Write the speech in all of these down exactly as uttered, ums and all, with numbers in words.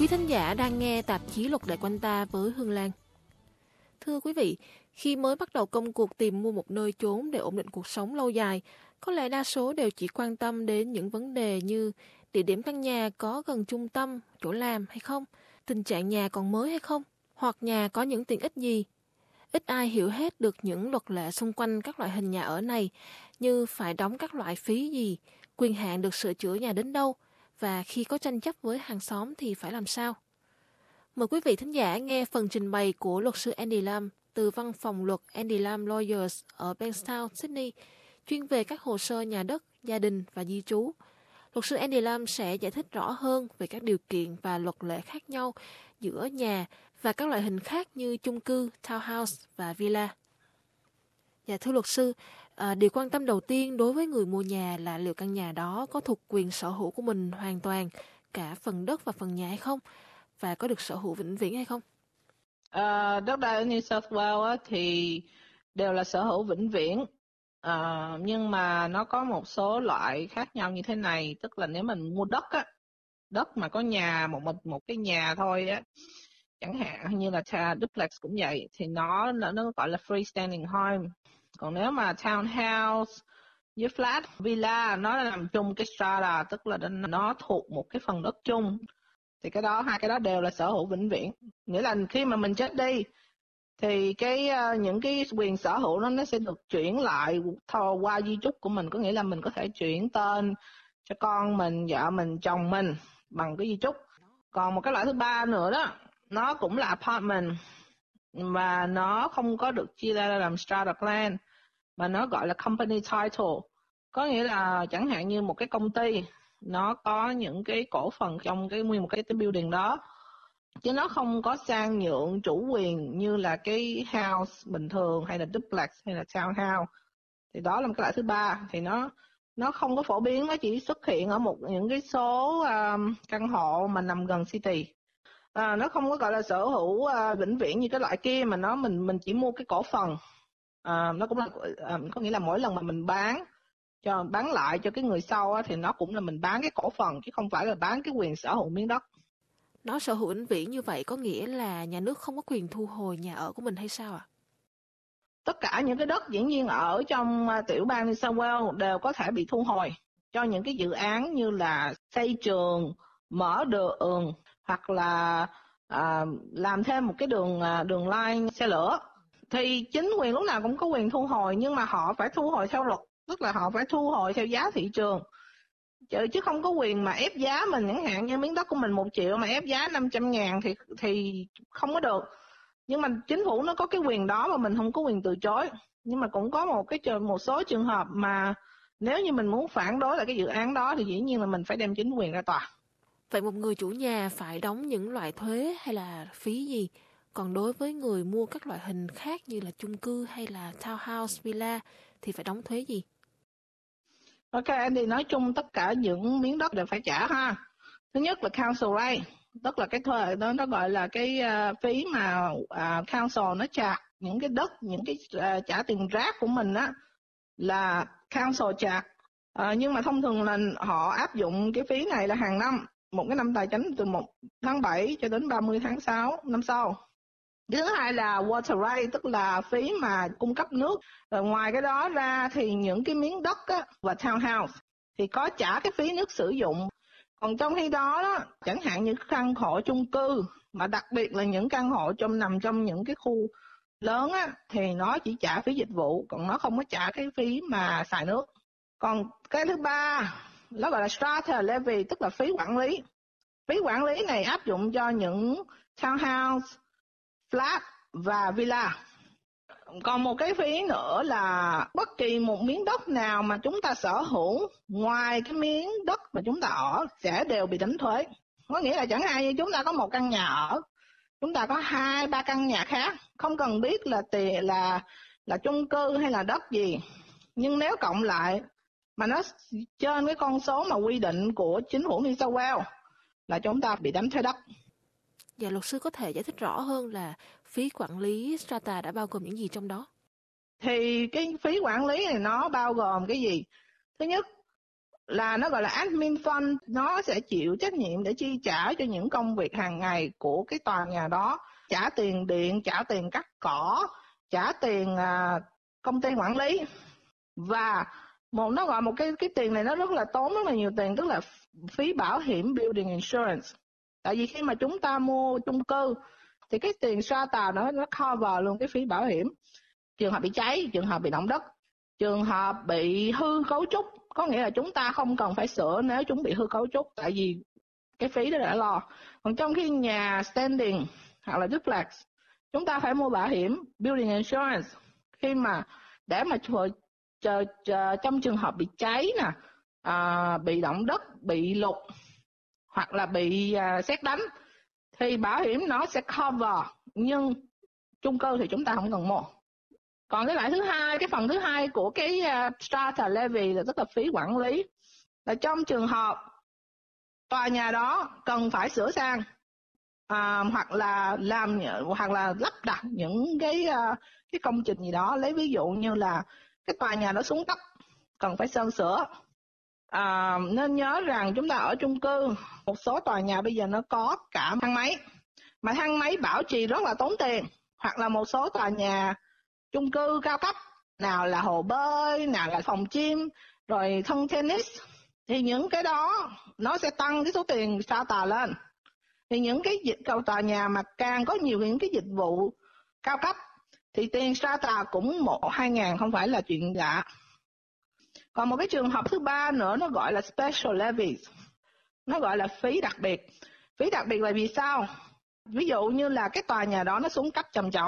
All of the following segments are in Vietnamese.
Quý thính giả đang nghe tạp chí Luật Lệ Quanh Ta với Hương Lan. Thưa quý vị, khi mới bắt đầu công cuộc tìm mua một nơi chốn để ổn định cuộc sống lâu dài, có lẽ đa số đều chỉ quan tâm đến những vấn đề như địa điểm căn nhà có gần trung tâm, chỗ làm hay không, tình trạng nhà còn mới hay không, hoặc nhà có những tiện ích gì. Ít ai hiểu hết được những luật lệ xung quanh các loại hình nhà ở này, như phải đóng các loại phí gì, quyền hạn được sửa chữa nhà đến đâu, và khi có tranh chấp với hàng xóm thì phải làm sao. Mời quý vị thính giả nghe phần trình bày của luật sư Andy Lam từ văn phòng luật Andy Lam Lawyers ở Bankstown, Sydney, chuyên về các hồ sơ nhà đất, gia đình và di trú. Luật sư Andy Lam sẽ giải thích rõ hơn về các điều kiện và luật lệ khác nhau giữa nhà và các loại hình khác như chung cư, townhouse và villa. Dạ, thưa luật sư, à, điều quan tâm đầu tiên đối với người mua nhà là liệu căn nhà đó có thuộc quyền sở hữu của mình hoàn toàn, cả phần đất và phần nhà hay không, và có được sở hữu vĩnh viễn hay không? À, đất đai ở New South Wales á, thì đều là sở hữu vĩnh viễn, à, nhưng mà nó có một số loại khác nhau như thế này, tức là nếu mình mua đất á, đất mà có nhà một một một cái nhà thôi á, chẳng hạn như là duplex cũng vậy, thì nó nó, nó gọi là freestanding home. Còn nếu mà townhouse với flat villa, nó nằm chung cái strata, tức là nó thuộc một cái phần đất chung, thì cái đó hai cái đó đều là sở hữu vĩnh viễn. Nghĩa là khi mà mình chết đi thì cái uh, những cái quyền sở hữu đó nó sẽ được chuyển lại thâu qua di chúc của mình, có nghĩa là mình có thể chuyển tên cho con mình, vợ mình, chồng mình bằng cái di chúc. Còn một cái loại thứ ba nữa đó, nó cũng là apartment mà nó không có được chia ra làm strata plan, mà nó gọi là company title. Có nghĩa là chẳng hạn như một cái công ty nó có những cái cổ phần trong cái nguyên một cái, cái building đó, chứ nó không có sang nhượng chủ quyền như là cái house bình thường hay là duplex hay là townhouse. Thì đó là một cái loại thứ ba, thì nó nó không có phổ biến, nó chỉ xuất hiện ở một những cái số um, căn hộ mà nằm gần city. À, nó không có gọi là sở hữu uh, vĩnh viễn như cái loại kia, mà nó mình mình chỉ mua cái cổ phần. À, nó cũng là à, có nghĩa là mỗi lần mà mình bán cho bán lại cho cái người sau á, thì nó cũng là mình bán cái cổ phần chứ không phải là bán cái quyền sở hữu miếng đất. Nó sở hữu vĩnh viễn như vậy có nghĩa là nhà nước không có quyền thu hồi nhà ở của mình hay sao ạ? À? Tất cả những cái đất dĩ nhiên ở trong tiểu bang New South Wales đều có thể bị thu hồi cho những cái dự án như là xây trường, mở đường, hoặc là à, làm thêm một cái đường đường line xe lửa. Thì chính quyền lúc nào cũng có quyền thu hồi, nhưng mà họ phải thu hồi theo luật, tức là họ phải thu hồi theo giá thị trường, chứ, chứ không có quyền mà ép giá mình. Chẳng hạn như miếng đất của mình một triệu mà ép giá năm trăm ngàn thì, thì không có được. Nhưng mà chính phủ nó có cái quyền đó mà mình không có quyền từ chối. Nhưng mà cũng có một cái một số trường hợp mà nếu như mình muốn phản đối lại cái dự án đó thì dĩ nhiên là mình phải đem chính quyền ra tòa. Vậy một người chủ nhà phải đóng những loại thuế hay là phí gì? Còn đối với người mua các loại hình khác như là chung cư hay là townhouse, villa thì phải đóng thuế gì? Ok, anh đi nói chung tất cả những miếng đất đều phải trả ha. Thứ nhất là council rate, tức là cái thuế đó, nó gọi là cái uh, phí mà uh, council nó trả những cái đất, những cái uh, trả tiền rác của mình á, là council trả. Uh, nhưng mà thông thường là họ áp dụng cái phí này là hàng năm, một cái năm tài chính từ một tháng bảy cho đến ba mươi tháng sáu năm sau. Thứ hai là water rate, tức là phí mà cung cấp nước. Rồi ngoài cái đó ra thì những cái miếng đất á, và townhouse thì có trả cái phí nước sử dụng. Còn trong khi đó, đó chẳng hạn như căn hộ chung cư, mà đặc biệt là những căn hộ trong nằm trong những cái khu lớn á, thì nó chỉ trả phí dịch vụ, còn nó không có trả cái phí mà xài nước. Còn cái thứ ba nó gọi là strata levy, tức là phí quản lý. Phí quản lý này áp dụng cho những townhouse, flat và villa. Còn một cái phí nữa là bất kỳ một miếng đất nào mà chúng ta sở hữu ngoài cái miếng đất mà chúng ta ở sẽ đều bị đánh thuế. Có nghĩa là chẳng hạn như chúng ta có một căn nhà ở, chúng ta có hai ba căn nhà khác, không cần biết là tiền là là chung cư hay là đất gì, nhưng nếu cộng lại mà nó trên cái con số mà quy định của chính phủ New South Wales là chúng ta bị đánh thuế đất. Dạ, luật sư có thể giải thích rõ hơn là phí quản lý strata đã bao gồm những gì trong đó? Thì cái phí quản lý này nó bao gồm cái gì? Thứ nhất là nó gọi là admin fund, nó sẽ chịu trách nhiệm để chi trả cho những công việc hàng ngày của cái tòa nhà đó, trả tiền điện, trả tiền cắt cỏ, trả tiền à, công ty quản lý. Và một nó gọi một cái cái tiền này nó rất là tốn rất là nhiều tiền, tức là phí bảo hiểm building insurance. Tại vì khi mà chúng ta mua chung cư thì cái tiền strata nó nó cover luôn cái phí bảo hiểm. Trường hợp bị cháy, trường hợp bị động đất, trường hợp bị hư cấu trúc, có nghĩa là chúng ta không cần phải sửa nếu chúng bị hư cấu trúc, tại vì cái phí đó đã lo. Còn trong khi nhà standing hoặc là duplex, chúng ta phải mua bảo hiểm building insurance khi mà để mà chờ, chờ, chờ, trong trường hợp bị cháy nè, à, bị động đất, bị lụt hoặc là bị à, sét đánh thì bảo hiểm nó sẽ cover, nhưng chung cư thì chúng ta không cần mua. Còn cái loại thứ hai, cái phần thứ hai của cái uh, strata levy là tức là phí quản lý, là trong trường hợp tòa nhà đó cần phải sửa sang à, hoặc là làm hoặc là lắp đặt những cái uh, cái công trình gì đó, lấy ví dụ như là cái tòa nhà đó xuống cấp cần phải sơn sửa. À, nên nhớ rằng chúng ta ở chung cư, một số tòa nhà bây giờ nó có cả thang máy, mà thang máy bảo trì rất là tốn tiền, hoặc là một số tòa nhà chung cư cao cấp, nào là hồ bơi, nào là phòng gym, rồi sân tennis, thì những cái đó nó sẽ tăng cái số tiền strata lên. Thì những cái dịch cầu tòa nhà mà càng có nhiều những cái dịch vụ cao cấp thì tiền strata cũng một hai ngàn không phải là chuyện lạ. Còn một cái trường hợp thứ ba nữa nó gọi là special levies, nó gọi là phí đặc biệt. Phí đặc biệt là vì sao? Ví dụ như là cái tòa nhà đó nó xuống cấp trầm trọng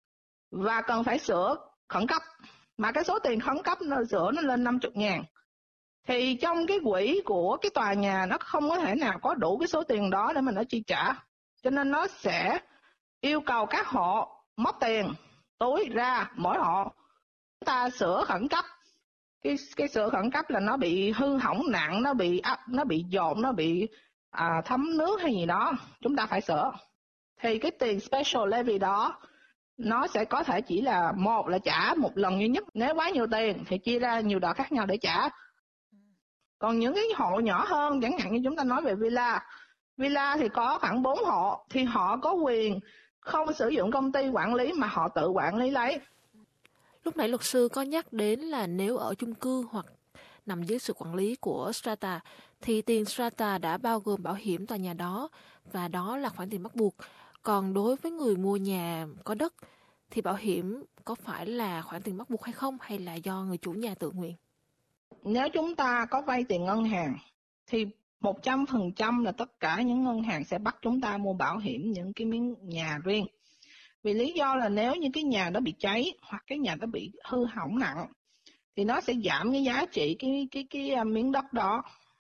và cần phải sửa khẩn cấp, mà cái số tiền khẩn cấp nó sửa nó lên năm mươi ngàn, thì trong cái quỹ của cái tòa nhà nó không có thể nào có đủ cái số tiền đó để mà nó chi trả, cho nên nó sẽ yêu cầu các hộ móc tiền túi ra mỗi hộ. Chúng ta sửa khẩn cấp, cái cái sửa khẩn cấp là nó bị hư hỏng nặng, nó bị áp, nó bị dồn, nó bị à, thấm nước hay gì đó, chúng ta phải sửa. Thì cái tiền special levy đó nó sẽ có thể chỉ là một là trả một lần duy nhất, nếu quá nhiều tiền thì chia ra nhiều đợt khác nhau để trả. Còn những cái hộ nhỏ hơn, chẳng hạn như chúng ta nói về villa, villa thì có khoảng bốn hộ, thì họ có quyền không sử dụng công ty quản lý mà họ tự quản lý lấy. Lúc nãy luật sư có nhắc đến là nếu ở chung cư hoặc nằm dưới sự quản lý của strata thì tiền strata đã bao gồm bảo hiểm tòa nhà đó, và đó là khoản tiền bắt buộc. Còn đối với người mua nhà có đất thì bảo hiểm có phải là khoản tiền bắt buộc hay không, hay là do người chủ nhà tự nguyện? Nếu chúng ta có vay tiền ngân hàng thì một trăm phần trăm là tất cả những ngân hàng sẽ bắt chúng ta mua bảo hiểm những cái miếng nhà riêng. Vì lý do là nếu như cái nhà đó bị cháy hoặc cái nhà đó bị hư hỏng nặng thì nó sẽ giảm cái giá trị cái cái cái, cái miếng đất đó.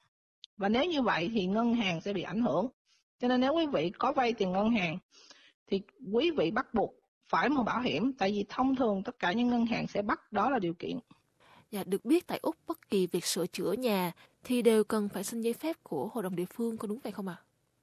Và nếu như vậy thì ngân hàng sẽ bị ảnh hưởng. Cho nên nếu quý vị có vay tiền ngân hàng thì quý vị bắt buộc phải mua bảo hiểm, tại vì thông thường tất cả những ngân hàng sẽ bắt đó là điều kiện. Dạ, được biết tại Úc bất kỳ việc sửa chữa nhà thì đều cần phải xin giấy phép của hội đồng địa phương, có đúng vậy không ạ? À?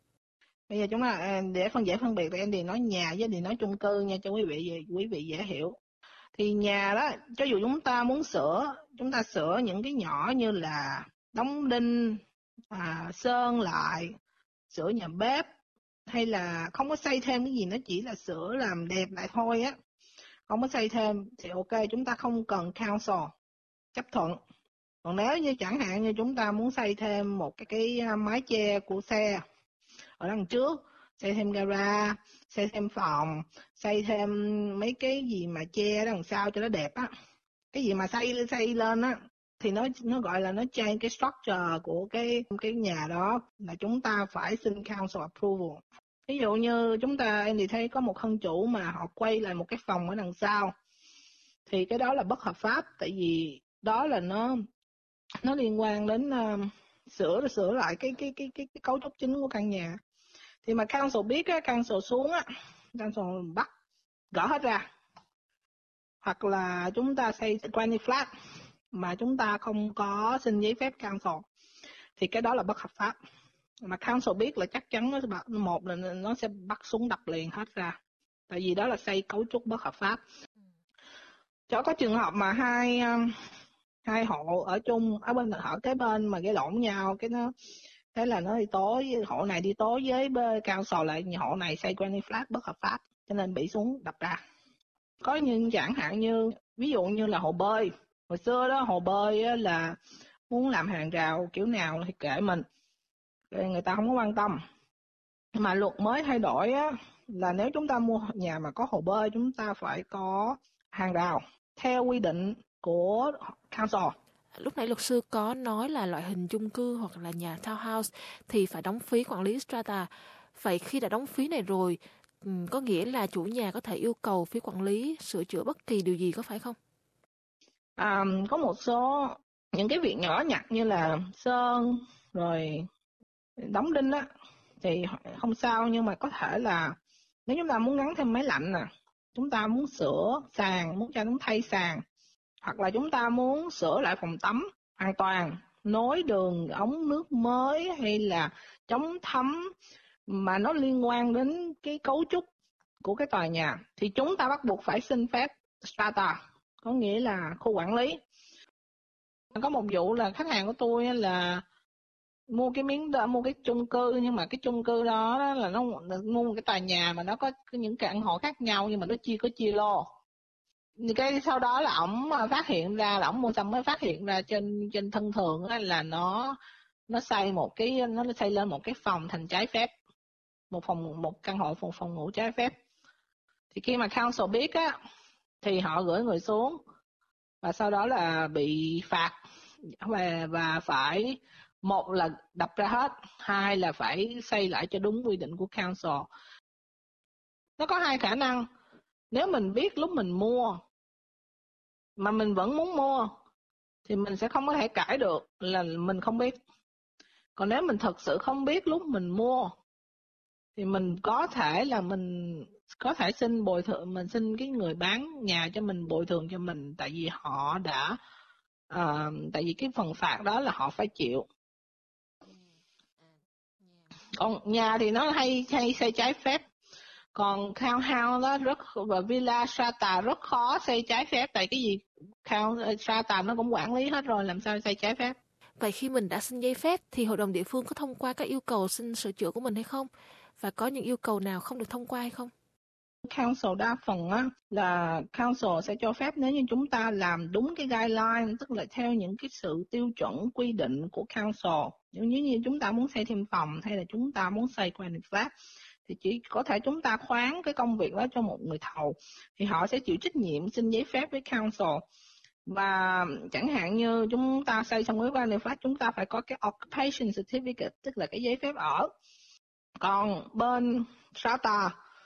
Bây giờ chúng ta để phân dễ phân biệt thì Andy nói nhà với Andy nói chung cư nha, cho quý vị quý vị dễ hiểu. Thì nhà đó, cho dù chúng ta muốn sửa, chúng ta sửa những cái nhỏ như là đóng đinh, à, sơn lại, sửa nhà bếp, hay là không có xây thêm cái gì, nó chỉ là sửa làm đẹp lại thôi á, không có xây thêm thì ok, chúng ta không cần council chấp thuận. Còn nếu như chẳng hạn như chúng ta muốn xây thêm một cái cái mái che của xe ở đằng trước, xây thêm gara, xây thêm phòng, xây thêm mấy cái gì mà che đằng sau cho nó đẹp á, cái gì mà xây xây lên á, thì nó nó gọi là nó change cái structure của cái cái nhà đó, là chúng ta phải xin council approval. Ví dụ như chúng ta em thì thấy có một thân chủ mà họ quay lại một cái phòng ở đằng sau, thì cái đó là bất hợp pháp, tại vì đó là nó nó liên quan đến uh, sửa sửa lại cái cái cái cái cái cấu trúc chính của căn nhà. Thì mà council biết á, council xuống á, council bắt gỡ hết ra. Hoặc là chúng ta xây granny flat mà chúng ta không có xin giấy phép council thì cái đó là bất hợp pháp. Mà council biết là chắc chắn nó một là nó sẽ bắt súng đập liền hết ra, tại vì đó là xây cấu trúc bất hợp pháp. Cho có trường hợp mà hai hai hộ ở chung ở bên ở kế bên mà gây lộn nhau, cái nó thế là nó đi tố, hộ này đi tố với cao sò lại hộ này xây granny flat bất hợp pháp, cho nên bị xuống đập ra. Có những chẳng hạn như ví dụ như là hồ bơi, hồi xưa đó hồ bơi là muốn làm hàng rào kiểu nào thì kệ mình, người ta không có quan tâm. Mà luật mới thay đổi á, là nếu chúng ta mua nhà mà có hồ bơi, chúng ta phải có hàng rào theo quy định của council. Lúc nãy luật sư có nói là loại hình chung cư hoặc là nhà townhouse thì phải đóng phí quản lý strata. Vậy khi đã đóng phí này rồi, có nghĩa là chủ nhà có thể yêu cầu phí quản lý sửa chữa bất kỳ điều gì, có phải không? À, có một số những cái việc nhỏ nhặt như là sơn rồi đóng đinh á thì không sao, nhưng mà có thể là nếu chúng ta muốn gắn thêm máy lạnh nè, chúng ta muốn sửa sàn, muốn cho nó thay sàn, hoặc là chúng ta muốn sửa lại phòng tắm hoàn toàn, nối đường ống nước mới hay là chống thấm mà nó liên quan đến cái cấu trúc của cái tòa nhà, thì chúng ta bắt buộc phải xin phép strata, có nghĩa là khu quản lý. Có một vụ là khách hàng của tôi là mua cái miếng đó, mua cái chung cư, nhưng mà cái chung cư đó là nó mua một cái tòa nhà mà nó có những căn hộ khác nhau, nhưng mà nó chia có chia lô. Cái sau đó là ổng phát hiện ra, là ổng mua xong mới phát hiện ra trên trên thân thường là nó nó xây một cái nó xây lên một cái phòng thành trái phép, một phòng một căn hộ phòng phòng ngủ trái phép. Thì khi mà council biết á thì họ gửi người xuống và sau đó là bị phạt và và phải, một là đập ra hết, hai là phải xây lại cho đúng quy định của council. Nó có hai khả năng, nếu mình biết lúc mình mua mà mình vẫn muốn mua thì mình sẽ không có thể cãi được là mình không biết. Còn nếu mình thật sự không biết lúc mình mua thì mình có thể là mình có thể xin bồi thường, mình xin cái người bán nhà cho mình bồi thường cho mình, tại vì họ đã uh, tại vì cái phần phạt đó là họ phải chịu. Còn nhà thì nó hay hay xây trái phép, còn townhouse đó rất và villa strata rất khó xây trái phép, tại cái gì strata nó cũng quản lý hết rồi, làm sao xây trái phép. Vậy khi mình đã xin giấy phép thì hội đồng địa phương có thông qua các yêu cầu xin sửa chữa của mình hay không? Và có những yêu cầu nào không được thông qua hay không? Council đa phần á, là council sẽ cho phép nếu như chúng ta làm đúng cái guideline, tức là theo những cái sự tiêu chuẩn quy định của council. Nếu như chúng ta muốn xây thêm phòng hay là chúng ta muốn xây granny flat thì chỉ có thể chúng ta khoán cái công việc đó cho một người thầu, thì họ sẽ chịu trách nhiệm xin giấy phép với council. Và chẳng hạn như chúng ta xây xong cái granny flat, chúng ta phải có cái occupation certificate, tức là cái giấy phép ở. Còn bên strata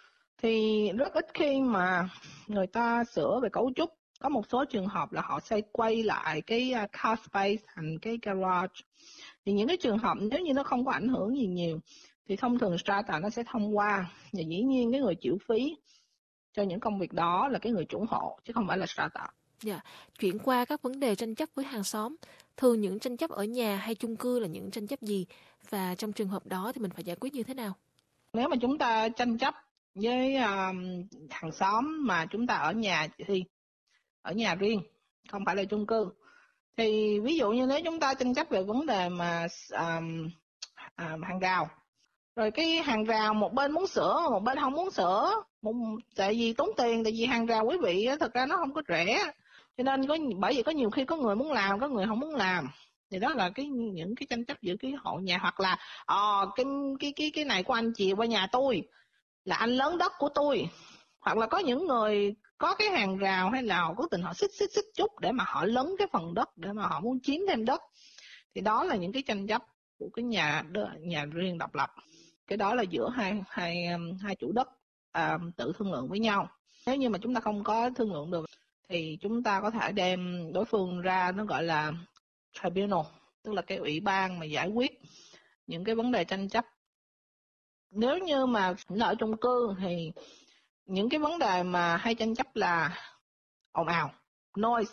thì rất ít khi mà người ta sửa về cấu trúc. Có một số trường hợp là họ xây quay lại cái car space thành cái garage. Thì những cái trường hợp nếu như nó không có ảnh hưởng gì nhiều thì thông thường strata nó sẽ thông qua, và dĩ nhiên cái người chịu phí cho những công việc đó là cái người chủ hộ chứ không phải là strata. Dạ, chuyển qua các vấn đề tranh chấp với hàng xóm. Thường những tranh chấp ở nhà hay chung cư là những tranh chấp gì? Và trong trường hợp đó thì mình phải giải quyết như thế nào? Nếu mà chúng ta tranh chấp với um, hàng xóm mà chúng ta ở nhà thì ở nhà riêng, không phải là chung cư, thì ví dụ như nếu chúng ta tranh chấp về vấn đề mà um, um, hàng rào, rồi cái hàng rào một bên muốn sửa một bên không muốn sửa, một, tại vì tốn tiền, tại vì hàng rào quý vị thật ra nó không có rẻ, cho nên có bởi vì có nhiều khi có người muốn làm, có người không muốn làm, thì đó là cái những cái tranh chấp giữa cái hộ nhà. Hoặc là ờ cái cái cái cái này của anh chiều qua nhà tôi là anh lớn đất của tôi, hoặc là có những người có cái hàng rào hay là cố tình họ xích xích xích chút để mà họ lấn cái phần đất để mà họ muốn chiếm thêm đất, thì đó là những cái tranh chấp của cái nhà nhà riêng độc lập. Cái đó là giữa hai hai hai chủ đất à, tự thương lượng với nhau. Nếu như mà chúng ta không có thương lượng được thì chúng ta có thể đem đối phương ra, nó gọi là tribunal, tức là cái ủy ban mà giải quyết những cái vấn đề tranh chấp. Nếu như mà ở chung cư thì những cái vấn đề mà hay tranh chấp là ồn ào, noise,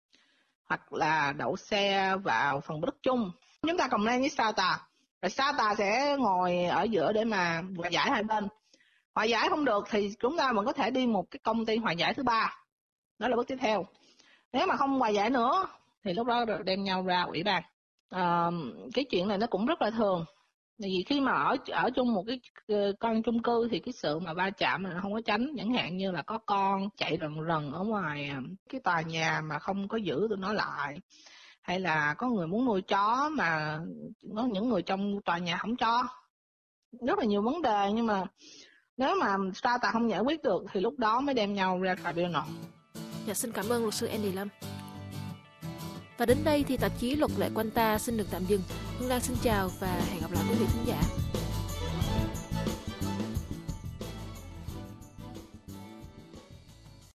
hoặc là đậu xe vào phần đất chung. Chúng ta complain với strata, rồi strata sẽ ngồi ở giữa để mà hòa giải hai bên. Hòa giải không được thì chúng ta vẫn có thể đi một cái công ty hòa giải thứ ba, đó là bước tiếp theo. Nếu mà không hòa giải nữa thì lúc đó đem nhau ra ủy ban. À, cái chuyện này nó cũng rất là thường. Tại vì khi mà ở ở chung một cái con chung cư thì cái sự mà va chạm là không có tránh, chẳng hạn như là có con chạy rần rần ở ngoài cái tòa nhà mà không có giữ tụi nó lại, hay là có người muốn nuôi chó mà có những người trong tòa nhà không cho, rất là nhiều vấn đề. Nhưng mà nếu mà sao ta không giải quyết được thì lúc đó mới đem nhau ra tribunal. Dạ, xin cảm ơn luật sư Andy Lâm. Và đến đây thì tạp chí Luật lệ quanh ta xin được tạm dừng. Hương Lan xin chào và hẹn gặp lại quý vị khán giả.